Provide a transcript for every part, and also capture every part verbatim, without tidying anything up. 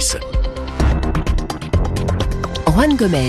Plus. Juan Gomez.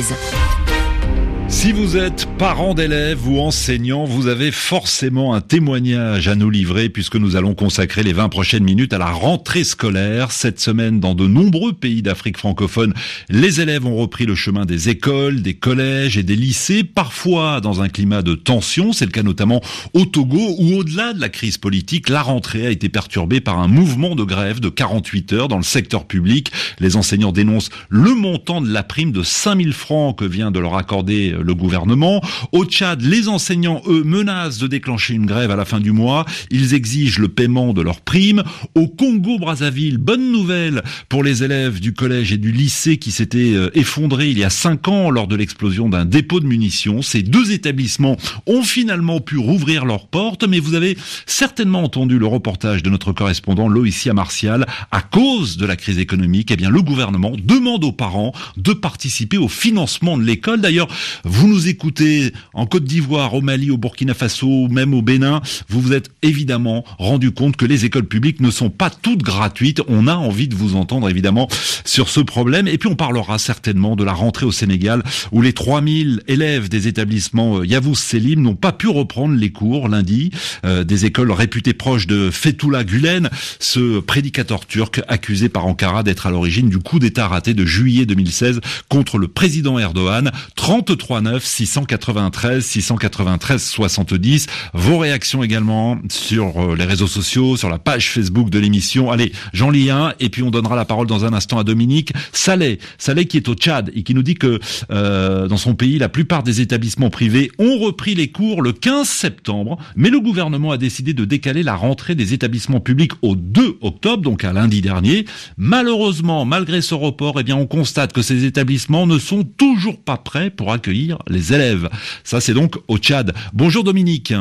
Si vous êtes parent d'élèves ou enseignant, vous avez forcément un témoignage à nous livrer puisque nous allons consacrer les vingt prochaines minutes à la rentrée scolaire. Cette semaine, dans de nombreux pays d'Afrique francophone, les élèves ont repris le chemin des écoles, des collèges et des lycées, parfois dans un climat de tension. C'est le cas notamment au Togo où, au-delà de la crise politique, la rentrée a été perturbée par un mouvement de grève de quarante-huit heures dans le secteur public. Les enseignants dénoncent le montant de la prime de cinq mille francs que vient de leur accorder le gouvernement. Au Tchad, les enseignants, eux, menacent de déclencher une grève à la fin du mois. Ils exigent le paiement de leurs primes. Au Congo-Brazzaville, bonne nouvelle pour les élèves du collège et du lycée qui s'étaient effondrés il y a cinq ans lors de l'explosion d'un dépôt de munitions. Ces deux établissements ont finalement pu rouvrir leurs portes, mais vous avez certainement entendu le reportage de notre correspondant Loïcia Martial. À cause de la crise économique, eh bien, le gouvernement demande aux parents de participer au financement de l'école. D'ailleurs, vous nous écoutez en Côte d'Ivoire, au Mali, au Burkina Faso, même au Bénin, vous vous êtes évidemment rendu compte que les écoles publiques ne sont pas toutes gratuites. On a envie de vous entendre évidemment sur ce problème. Et puis on parlera certainement de la rentrée au Sénégal où les trois mille élèves des établissements Yavuz Selim n'ont pas pu reprendre les cours lundi. Euh, des écoles réputées proches de Fethullah Gülen, ce prédicateur turc accusé par Ankara d'être à l'origine du coup d'État raté de juillet deux mille seize contre le président Erdogan. trente-trois neuf six cent quatre-vingt-treize six cent quatre-vingt-treize soixante-dix. Vos réactions également sur les réseaux sociaux, sur la page Facebook de l'émission. Allez, j'en lis un et puis on donnera la parole dans un instant à Dominique. Saleh, Saleh qui est au Tchad et qui nous dit que euh, dans son pays, la plupart des établissements privés ont repris les cours le quinze septembre, mais le gouvernement a décidé de décaler la rentrée des établissements publics au deux octobre, donc à lundi dernier. Malheureusement, malgré ce report, eh bien on constate que ces établissements ne sont toujours pas prêts pour accueillir les élèves. Ça, c'est donc au Tchad. Bonjour Dominique.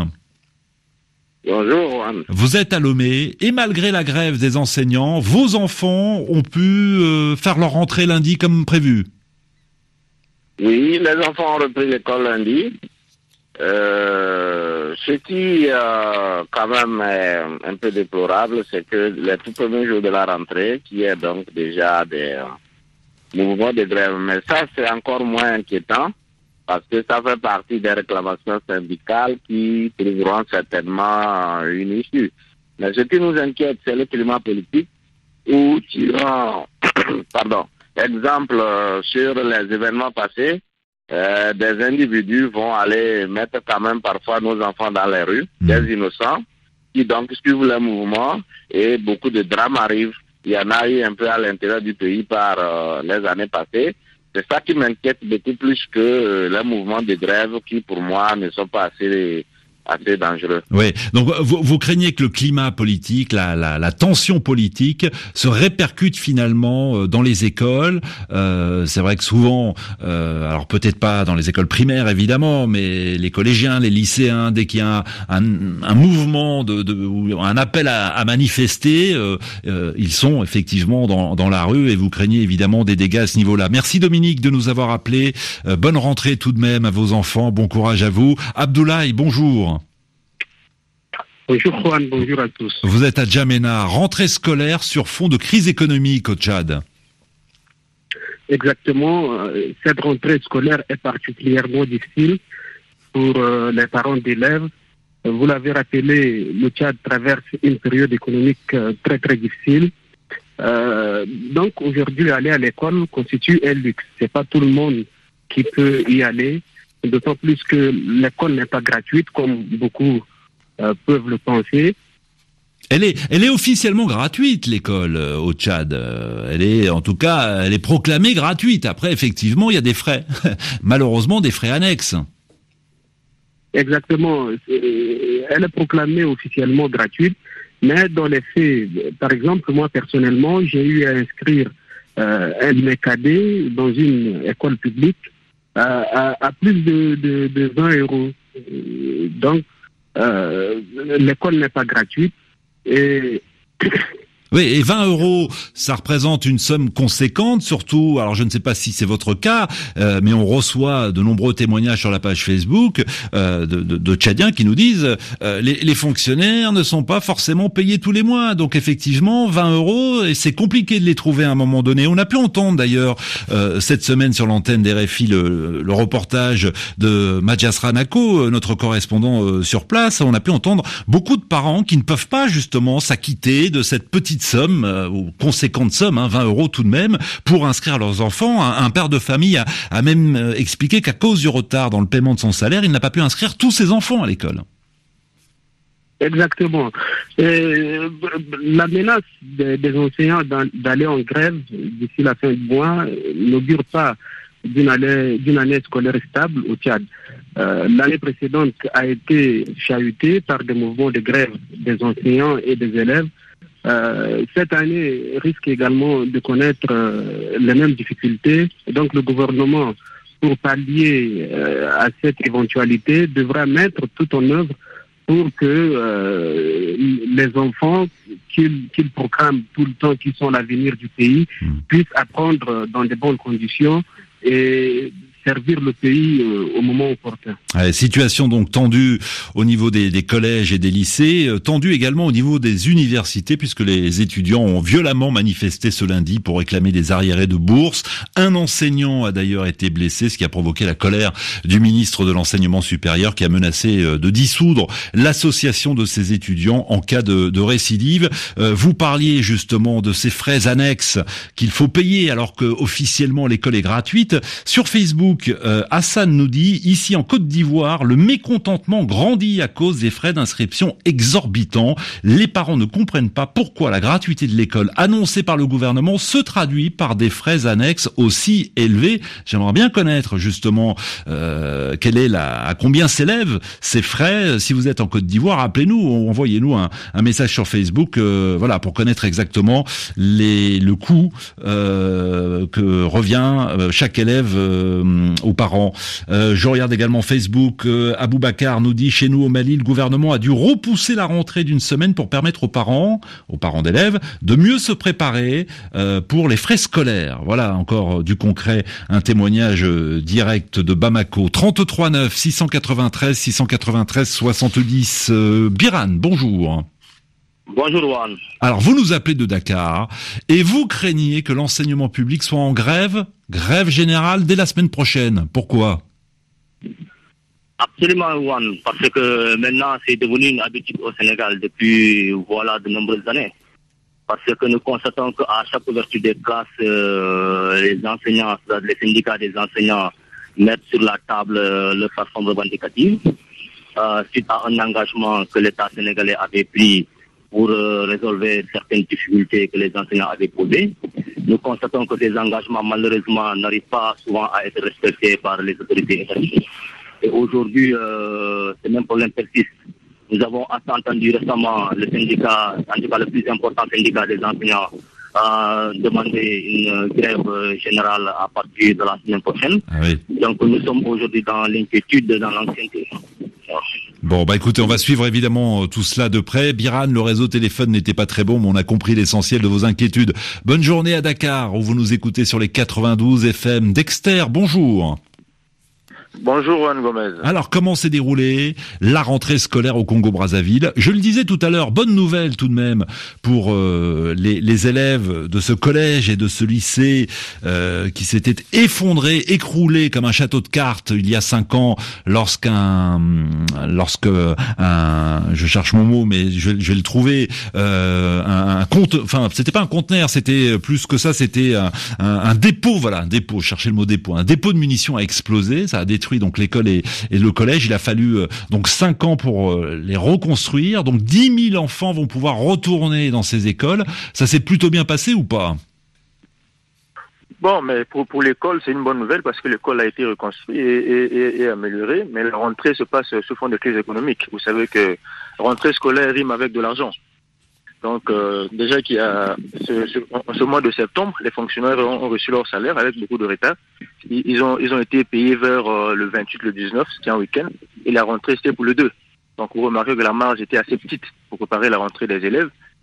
Bonjour Juan. Vous êtes à Lomé et malgré la grève des enseignants, vos enfants ont pu euh, faire leur rentrée lundi comme prévu. Oui, les enfants ont repris l'école lundi. Euh, ce qui euh, quand même est un peu déplorable, c'est que les tout premiers jours de la rentrée, qui est donc déjà des euh, mouvements de grève, mais ça c'est encore moins inquiétant. Parce que ça fait partie des réclamations syndicales qui trouveront certainement une issue. Mais ce qui nous inquiète, c'est le climat politique où, tirant, pardon, exemple euh, sur les événements passés, euh, des individus vont aller mettre quand même parfois nos enfants dans les rues, mmh. des innocents, qui donc suivent le mouvement et beaucoup de drames arrivent. Il y en a eu un peu à l'intérieur du pays par euh, les années passées. C'est ça qui m'inquiète beaucoup plus que euh, les mouvements de grève qui, pour moi, ne sont pas assez, assez dangereux. Oui, donc vous, vous craignez que le climat politique, la, la, la tension politique se répercute finalement dans les écoles. Euh, c'est vrai que souvent, euh, alors peut-être pas dans les écoles primaires évidemment, mais les collégiens, les lycéens, dès qu'il y a un, un, un mouvement, de, de, ou un appel à, à manifester, euh, euh, ils sont effectivement dans, dans la rue et vous craignez évidemment des dégâts à ce niveau-là. Merci Dominique de nous avoir appelés. Euh, bonne rentrée tout de même à vos enfants, bon courage à vous. Abdoulaye, bonjour. Bonjour Juan, bonjour à tous. Vous êtes à Djamena, rentrée scolaire sur fond de crise économique au Tchad. Exactement, cette rentrée scolaire est particulièrement difficile pour les parents d'élèves. Vous l'avez rappelé, le Tchad traverse une période économique très très difficile. Euh, donc aujourd'hui, aller à l'école constitue un luxe. C'est pas tout le monde qui peut y aller, d'autant plus que l'école n'est pas gratuite comme beaucoup Euh, peuvent le penser. Elle est, elle est officiellement gratuite, l'école euh, au Tchad. Euh, elle est, en tout cas, elle est proclamée gratuite. Après, effectivement, il y a des frais. Malheureusement, des frais annexes. Exactement. Elle est proclamée officiellement gratuite, mais dans les faits, par exemple, moi personnellement, j'ai eu à inscrire euh, un de mes cadets dans une école publique à, à, à plus de, de, de vingt euros. Donc, Euh, l'école n'est pas gratuite et Oui, et vingt euros, ça représente une somme conséquente, surtout, alors je ne sais pas si c'est votre cas, euh, mais on reçoit de nombreux témoignages sur la page Facebook euh, de, de, de Tchadiens qui nous disent euh, les, les fonctionnaires ne sont pas forcément payés tous les mois. Donc effectivement, vingt euros, et c'est compliqué de les trouver à un moment donné. On a pu entendre d'ailleurs euh, cette semaine sur l'antenne d'R F I le, le reportage de Madjas Ranako, notre correspondant euh, sur place. On a pu entendre beaucoup de parents qui ne peuvent pas justement s'acquitter de cette petite somme, euh, ou conséquente somme, hein, vingt euros tout de même, pour inscrire leurs enfants. Un, un père de famille a, a même euh, expliqué qu'à cause du retard dans le paiement de son salaire, il n'a pas pu inscrire tous ses enfants à l'école. Exactement. Et la menace des, des enseignants d'aller en grève d'ici la fin du mois n'augure pas d'une année, d'une année scolaire stable au Tchad. Euh, l'année précédente a été chahutée par des mouvements de grève des enseignants et des élèves. Euh, cette année risque également de connaître euh, les mêmes difficultés. Donc le gouvernement, pour pallier euh, à cette éventualité, devra mettre tout en œuvre pour que euh, les enfants qu'ils qu'ils proclament tout le temps qu'ils sont l'avenir du pays puissent apprendre dans de bonnes conditions et servir le pays euh, au moment opportun. Ouais, situation donc tendue au niveau des, des collèges et des lycées, euh, tendue également au niveau des universités, puisque les étudiants ont violemment manifesté ce lundi pour réclamer des arriérés de bourse. Un enseignant a d'ailleurs été blessé, ce qui a provoqué la colère du ministre de l'Enseignement supérieur, qui a menacé euh, de dissoudre l'association de ces étudiants en cas de, de récidive. Euh, vous parliez justement de ces frais annexes qu'il faut payer alors que officiellement l'école est gratuite. Sur Facebook, Euh, Hassan nous dit, ici en Côte d'Ivoire, le mécontentement grandit à cause des frais d'inscription exorbitants. Les parents ne comprennent pas pourquoi la gratuité de l'école annoncée par le gouvernement se traduit par des frais annexes aussi élevés. J'aimerais bien connaître justement euh, quelle est la, à combien s'élèvent ces frais. Si vous êtes en Côte d'Ivoire, appelez-nous, envoyez-nous un, un message sur Facebook, euh, voilà, pour connaître exactement les, le coût euh, que revient euh, chaque élève euh, aux parents. Euh, je regarde également Facebook, euh, Aboubacar nous dit, chez nous au Mali, le gouvernement a dû repousser la rentrée d'une semaine pour permettre aux parents, aux parents d'élèves, de mieux se préparer euh, pour les frais scolaires. Voilà, encore euh, du concret, un témoignage euh, direct de Bamako. trente-trois neuf, six cent quatre-vingt-treize, six cent quatre-vingt-treize, soixante-dix. Euh, Biran, bonjour. Bonjour Juan. Alors vous nous appelez de Dakar et vous craignez que l'enseignement public soit en grève, grève générale dès la semaine prochaine. Pourquoi ? Absolument Juan, parce que maintenant c'est devenu une habitude au Sénégal depuis voilà de nombreuses années. Parce que nous constatons qu'à chaque ouverture des classes, euh, les enseignants, les syndicats des enseignants mettent sur la table euh, leur plateforme revendicative euh, suite à un engagement que l'État sénégalais avait pris pour euh, résolver certaines difficultés que les enseignants avaient posées. Nous constatons que ces engagements, malheureusement, n'arrivent pas souvent à être respectés par les autorités étatiques. Et aujourd'hui, euh, ce même problème persiste. Nous avons entendu récemment le syndicat, en tout cas le plus important syndicat des enseignants, euh, demander une grève générale à partir de la semaine prochaine. Ah oui. Donc nous sommes aujourd'hui dans l'inquiétude, dans l'anxiété. Bon, bah écoutez, on va suivre évidemment tout cela de près. Biran, le réseau téléphone n'était pas très bon, mais on a compris l'essentiel de vos inquiétudes. Bonne journée à Dakar, où vous nous écoutez sur les quatre-vingt-douze F M. Dexter, bonjour. Bonjour Juan Gomez. Alors, comment s'est déroulée la rentrée scolaire au Congo-Brazzaville ? Je le disais tout à l'heure, bonne nouvelle tout de même pour euh, les, les élèves de ce collège et de ce lycée euh, qui s'étaient effondrés, écroulés comme un château de cartes il y a cinq ans lorsqu'un, lorsque un, je cherche mon mot, mais je, je vais le trouver, euh, un, un compte, enfin, c'était pas un conteneur, c'était plus que ça, c'était un, un, un dépôt, voilà, un dépôt, cherchez le mot dépôt, un dépôt de munitions a explosé, ça a détruit donc l'école et, et le collège. Il a fallu euh, donc cinq ans pour euh, les reconstruire. Donc dix mille enfants vont pouvoir retourner dans ces écoles. Ça s'est plutôt bien passé ou pas ? Bon, mais pour, pour l'école, c'est une bonne nouvelle parce que l'école a été reconstruite et, et, et, et améliorée. Mais la rentrée se passe sous fond de crise économique. Vous savez que rentrée scolaire rime avec de l'argent. Donc euh, déjà qu'il y a ce, ce, ce mois de septembre, les fonctionnaires ont, ont reçu leur salaire avec beaucoup de retard. Ils, ils ont ils ont été payés vers euh, le vingt-huit, le dix-neuf, c'était un week-end, et la rentrée c'était pour le deux. Donc vous remarquez que la marge était assez petite pour préparer la rentrée des élèves.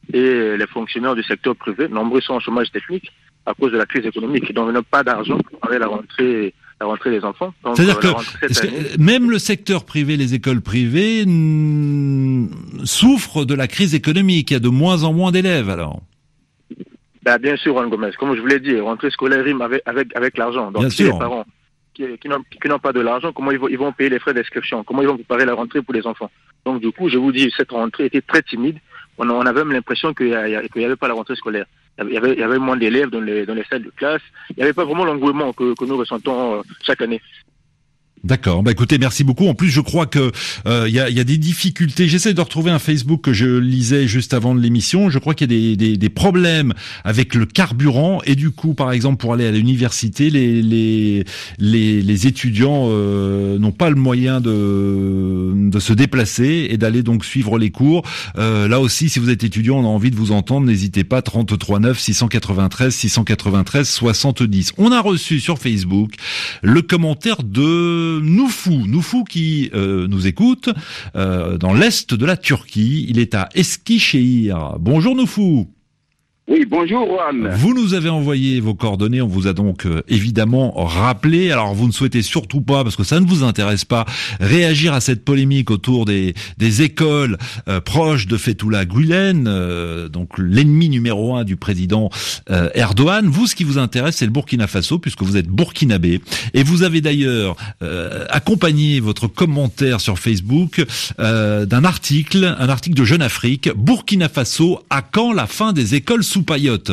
et les fonctionnaires du secteur privé, nombreux sont au chômage technique à cause de la crise économique. Donc, ils n'ont pas d'argent pour préparer la rentrée, la rentrée des enfants. Donc, c'est-à-dire euh, que année... même le secteur privé, les écoles privées, mm, souffrent de la crise économique. Il y a de moins en moins d'élèves, alors. Ben, bien sûr, Juan Gomez. Comme je vous l'ai dit, rentrée scolaire rime avec, avec, avec l'argent. Donc, bien si sûr. les parents qui, qui, n'ont, qui n'ont pas de l'argent, comment ils vont, ils vont payer les frais d'inscription? Comment ils vont préparer la rentrée pour les enfants? Donc, du coup, je vous dis, cette rentrée était très timide. On, on avait même l'impression qu'il n'y avait pas la rentrée scolaire. Il y avait, il y avait moins d'élèves dans les, dans les salles de classe. Il n'y avait pas vraiment l'engouement que, que nous ressentons euh, chaque année. D'accord. Bah écoutez, merci beaucoup. En plus, je crois que euh, il y a, y a des difficultés. J'essaie de retrouver un Facebook que je lisais juste avant de l'émission. Je crois qu'il y a des, des, des problèmes avec le carburant et du coup, par exemple, pour aller à l'université, les les les, les étudiants euh, n'ont pas le moyen de de se déplacer et d'aller donc suivre les cours. Euh, là aussi, si vous êtes étudiant, on a envie de vous entendre. N'hésitez pas. trente-trois neuf six cent quatre-vingt-treize six cent quatre-vingt-treize soixante-dix. On a reçu sur Facebook le commentaire de Noufou, Noufou qui euh, nous écoute euh, dans l'est de la Turquie. Il est à Eskişehir. Bonjour Noufou. Oui, bonjour Juan. Vous nous avez envoyé vos coordonnées, on vous a donc euh, évidemment rappelé. Alors vous ne souhaitez surtout pas, parce que ça ne vous intéresse pas, réagir à cette polémique autour des, des écoles euh, proches de Fethullah Gülen, euh, donc l'ennemi numéro un du président euh, Erdogan. Vous, ce qui vous intéresse, c'est le Burkina Faso, puisque vous êtes burkinabé. Et vous avez d'ailleurs euh, accompagné votre commentaire sur Facebook euh, d'un article, un article de Jeune Afrique. Burkina Faso, à quand la fin des écoles sous paillotte?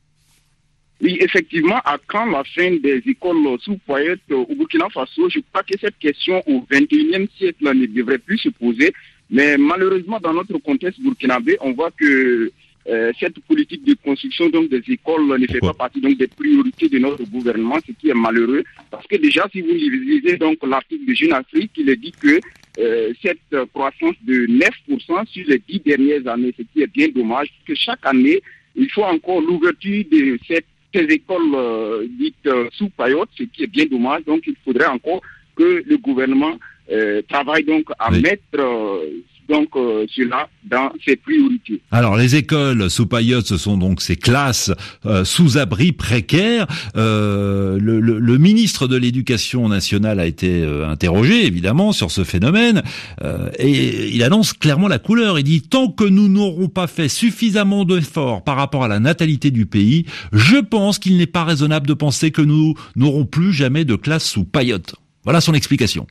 Oui, effectivement, à quand la fin des écoles sous paillotte au Burkina Faso? Je crois que cette question au vingt et unième siècle ne devrait plus se poser. Mais malheureusement, dans notre contexte burkinabé, on voit que euh, cette politique de construction donc des écoles ne fait pas partie donc des priorités de notre gouvernement, ce qui est malheureux. Parce que déjà, si vous lisez donc l'article de Jeune Afrique, il est dit que euh, cette croissance de neuf pour cent sur les dix dernières années, ce qui est bien dommage, que chaque année, il faut encore l'ouverture de cette, ces écoles euh, dites euh, sous paillotte, ce qui est bien dommage. Donc, il faudrait encore que le gouvernement euh, travaille donc à oui. mettre euh, donc euh, cela dans ses priorités. Alors, les écoles sous paillotte, ce sont donc ces classes euh, sous abri précaires. Euh, le, le, le ministre de l'Éducation nationale a été euh, interrogé, évidemment, sur ce phénomène, euh, et il annonce clairement la couleur. Il dit, tant que nous n'aurons pas fait suffisamment d'efforts par rapport à la natalité du pays, je pense qu'il n'est pas raisonnable de penser que nous n'aurons plus jamais de classe sous paillotte. Voilà son explication.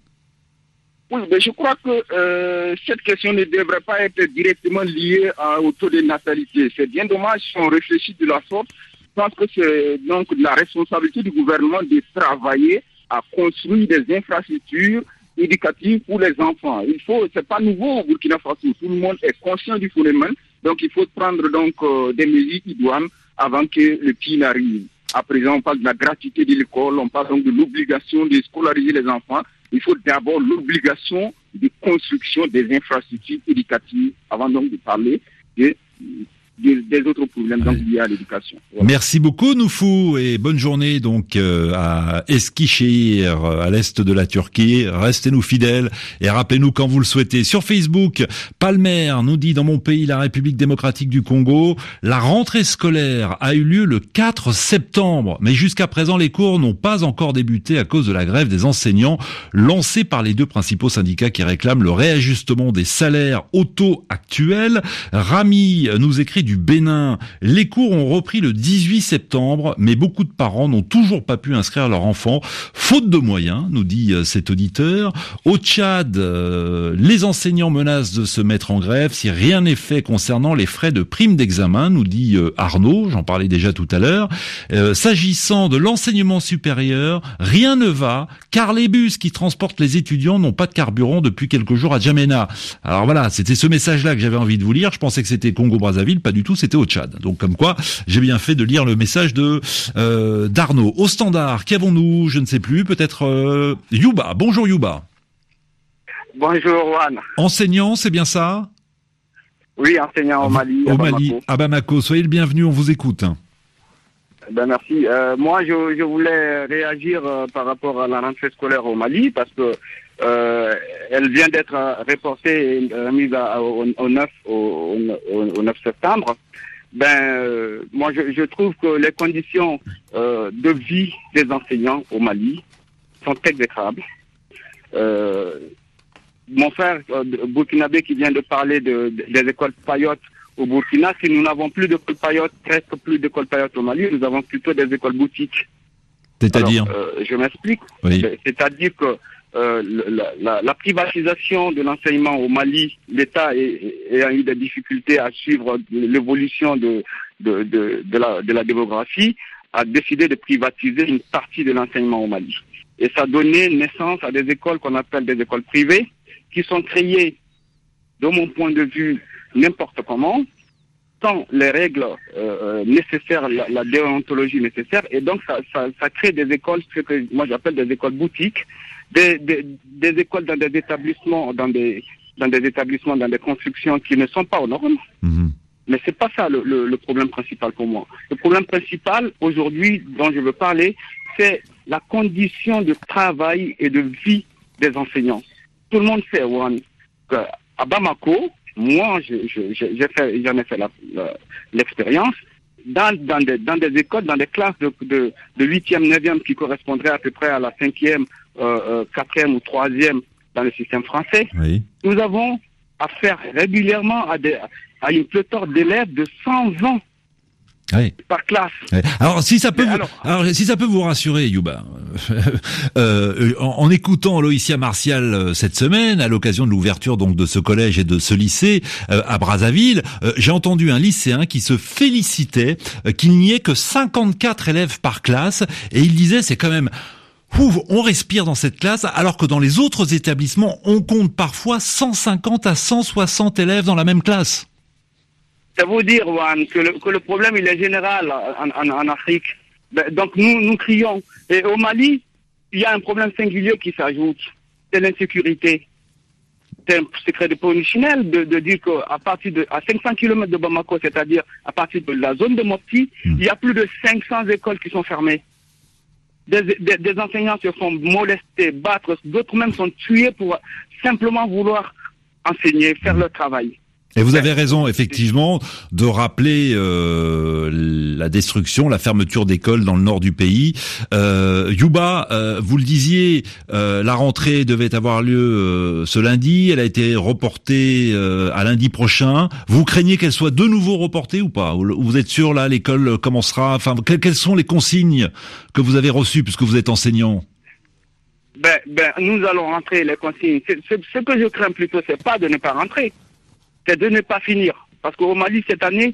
Oui, mais je crois que euh, cette question ne devrait pas être directement liée à, au taux de natalité. C'est bien dommage si on réfléchit de la sorte. Je pense que c'est donc la responsabilité du gouvernement de travailler à construire des infrastructures éducatives pour les enfants. Il faut, c'est pas nouveau au Burkina Faso. Tout le monde est conscient du phénomène. Donc il faut prendre donc euh, des mesures idoines avant que le pire n'arrive. À présent, on parle de la gratuité de l'école, on parle donc de l'obligation de scolariser les enfants. Il faut d'abord l'obligation de construction des infrastructures éducatives avant donc de parler de, de, des autres problèmes donc liés à l'éducation. Voilà. Merci beaucoup Noufou et bonne journée donc euh, à Eskişehir, à l'est de la Turquie. Restez-nous fidèles et rappelez-nous quand vous le souhaitez. Sur Facebook, Palmer nous dit, dans mon pays, la République démocratique du Congo, la rentrée scolaire a eu lieu le quatre septembre, mais jusqu'à présent les cours n'ont pas encore débuté à cause de la grève des enseignants lancée par les deux principaux syndicats qui réclament le réajustement des salaires au taux actuel. Rami nous écrit du Bénin, les cours ont repris le dix-huit septembre, mais beaucoup de parents n'ont toujours pas pu inscrire leur enfant, faute de moyens, nous dit cet auditeur. Au Tchad, euh, les enseignants menacent de se mettre en grève si rien n'est fait concernant les frais de prime d'examen, nous dit euh, Arnaud, j'en parlais déjà tout à l'heure. Euh, s'agissant de l'enseignement supérieur, rien ne va, car les bus qui transportent les étudiants n'ont pas de carburant depuis quelques jours à Djamena. Alors voilà, c'était ce message-là que j'avais envie de vous lire. Je pensais que c'était Congo-Brazzaville, pas du tout, c'était au Tchad. Donc comme quoi, j'ai bien fait de lire le message de euh, d'Arnaud. Au standard, qu'avons-nous? Je ne sais plus, peut-être euh, Yuba. Bonjour Yuba. Bonjour Juan. Enseignant, c'est bien ça? Oui, enseignant au Mali. Au à Mali, Bamako. à Bamako. Soyez le bienvenu, on vous écoute. ben merci. Euh, moi, je, je voulais réagir euh, par rapport à la rentrée scolaire au Mali parce que euh, elle vient d'être reportée et remise à, au, au, neuf, au, au, au neuf septembre. Ben, euh, moi, je, je trouve que les conditions euh, de vie des enseignants au Mali sont exécrables. Euh, mon frère euh, burkinabé qui vient de parler de, de, des écoles payotes au Burkina, si nous n'avons plus d'écoles payotes, presque plus d'écoles payotes au Mali, nous avons plutôt des écoles boutiques. C'est-à-dire euh, Je m'explique. Oui. C'est-à-dire que euh, la, la, la privatisation de l'enseignement au Mali, l'État ayant eu des difficultés à suivre l'évolution de, de, de, de, la, de la démographie, a décidé de privatiser une partie de l'enseignement au Mali. Et ça a donné naissance à des écoles qu'on appelle des écoles privées, qui sont créées, de mon point de vue, n'importe comment, sans les règles euh, nécessaires, la, la déontologie nécessaire, et donc ça, ça, ça crée des écoles, ce que moi j'appelle des écoles boutiques, des, des, des écoles dans des établissements, dans des, dans des établissements, dans des constructions qui ne sont pas aux normes. Mmh. Mais c'est pas ça le, le, le problème principal pour moi. Le problème principal aujourd'hui dont je veux parler, c'est la condition de travail et de vie des enseignants. Tout le monde sait, Juan, qu'à Bamako, moi, je, je, je, j'ai fait, j'en ai fait la, la, l'expérience, dans, dans, des, dans des écoles, dans des classes de, de, de huitième, neuvième qui correspondraient à peu près à la cinquième, euh, quatrième ou troisième dans le système français, oui. Nous avons affaire régulièrement à, des, à une pléthore d'élèves de cent vingt oui. par classe. Oui. Alors si ça peut, vous, alors, alors si ça peut vous rassurer, Youba, euh, en, en écoutant Loïcia Martial euh, cette semaine, à l'occasion de l'ouverture donc de ce collège et de ce lycée euh, à Brazzaville, euh, j'ai entendu un lycéen qui se félicitait euh, qu'il n'y ait que cinquante-quatre élèves par classe, et il disait c'est quand même ouf, on respire dans cette classe, alors que dans les autres établissements, on compte parfois cent cinquante à cent soixante élèves dans la même classe. Ça veut dire, Juan, que le, que le problème il est général en, en, en Afrique. Donc nous, nous crions. Et au Mali, il y a un problème singulier qui s'ajoute. C'est l'insécurité. C'est un secret de polichinelle de, de dire qu'à partir de à cinq cents kilomètres de Bamako, c'est-à-dire à partir de la zone de Mopti, mmh. il y a plus de cinq cents écoles qui sont fermées. Des, des, des enseignants se font molester, battre, d'autres même sont tués pour simplement vouloir enseigner, faire leur travail. Et vous avez raison, effectivement, de rappeler euh, la destruction, la fermeture d'écoles dans le nord du pays. Euh, Youba, euh, vous le disiez, euh, la rentrée devait avoir lieu euh, ce lundi. Elle a été reportée euh, à lundi prochain. Vous craignez qu'elle soit de nouveau reportée ou pas? Vous êtes sûr, là, l'école commencera... Enfin, quelles sont les consignes que vous avez reçues, puisque vous êtes enseignant? Ben, ben, nous allons rentrer les consignes. C'est, c'est, ce que je crains plutôt, c'est pas de ne pas rentrer. C'est de ne pas finir. Parce qu'au Mali, cette année,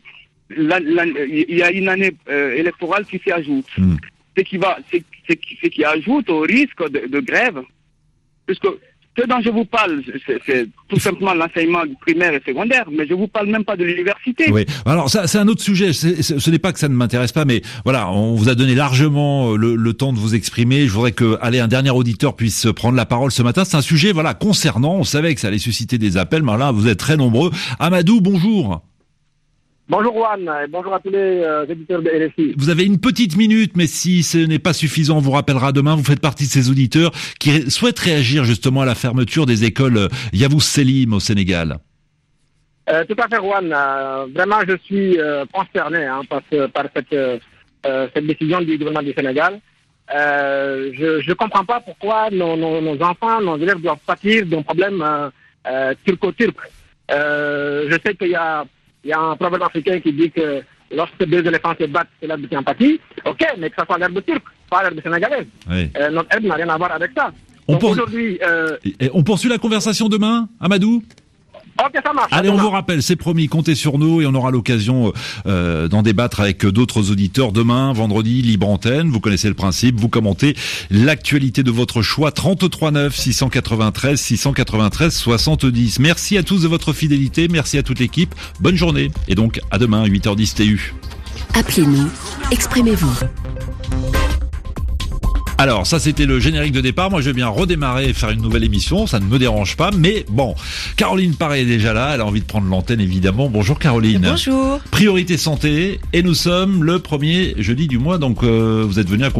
il y a une année euh, électorale qui s'y ajoute. Mmh. Ce qui va, c'est, c'est, c'est qui ajoute au risque de, de grève. Puisque ce dont je vous parle, c'est, c'est tout simplement l'enseignement primaire et secondaire, mais je vous parle même pas de l'université. Oui. Alors ça, c'est un autre sujet. C'est, c'est, ce n'est pas que ça ne m'intéresse pas, mais voilà, on vous a donné largement le, le temps de vous exprimer. Je voudrais que, allez, un dernier auditeur puisse prendre la parole ce matin. C'est un sujet, voilà, concernant. On savait que ça allait susciter des appels, mais là, vous êtes très nombreux. Amadou, bonjour. Bonjour Juan, et bonjour à tous les euh, éditeurs de R F I. Vous avez une petite minute, mais si ce n'est pas suffisant, on vous rappellera demain. Vous faites partie de ces auditeurs qui ré- souhaitent réagir justement à la fermeture des écoles Yavuz Selim au Sénégal. Euh, tout à fait Juan, euh, vraiment je suis euh, concerné hein, par, ce, par cette, euh, cette décision du gouvernement du Sénégal. Euh, je ne comprends pas pourquoi nos, nos, nos enfants, nos élèves doivent pâtir d'un problème euh, euh, turco-turc. Euh, je sais qu'il y a Il y a un proverbe africain qui dit que lorsque deux éléphants se battent, c'est l'herbe qui empathie. Ok, mais que ça soit l'herbe turque, pas l'herbe sénégalaise. Oui. Euh, notre herbe n'a rien à voir avec ça. On, Donc, pour... aujourd'hui, euh... on poursuit la conversation demain, Amadou ? Ok, ça marche. Allez, on vous rappelle, c'est promis, comptez sur nous et on aura l'occasion euh, d'en débattre avec d'autres auditeurs demain, vendredi, libre antenne. Vous connaissez le principe, vous commentez l'actualité de votre choix. Trente-trois neuf six cent quatre-vingt-treize six cent quatre-vingt-treize soixante-dix. Merci à tous de votre fidélité, merci à toute l'équipe. Bonne journée et donc à demain, huit heures dix T U. Appelez-nous, exprimez-vous. Alors, ça, c'était le générique de départ. Moi, je vais bien redémarrer et faire une nouvelle émission. Ça ne me dérange pas. Mais bon, Caroline Paré est déjà là. Elle a envie de prendre l'antenne, évidemment. Bonjour, Caroline. Bonjour. Priorité santé. Et nous sommes le premier jeudi du mois. Donc, euh, vous êtes venu à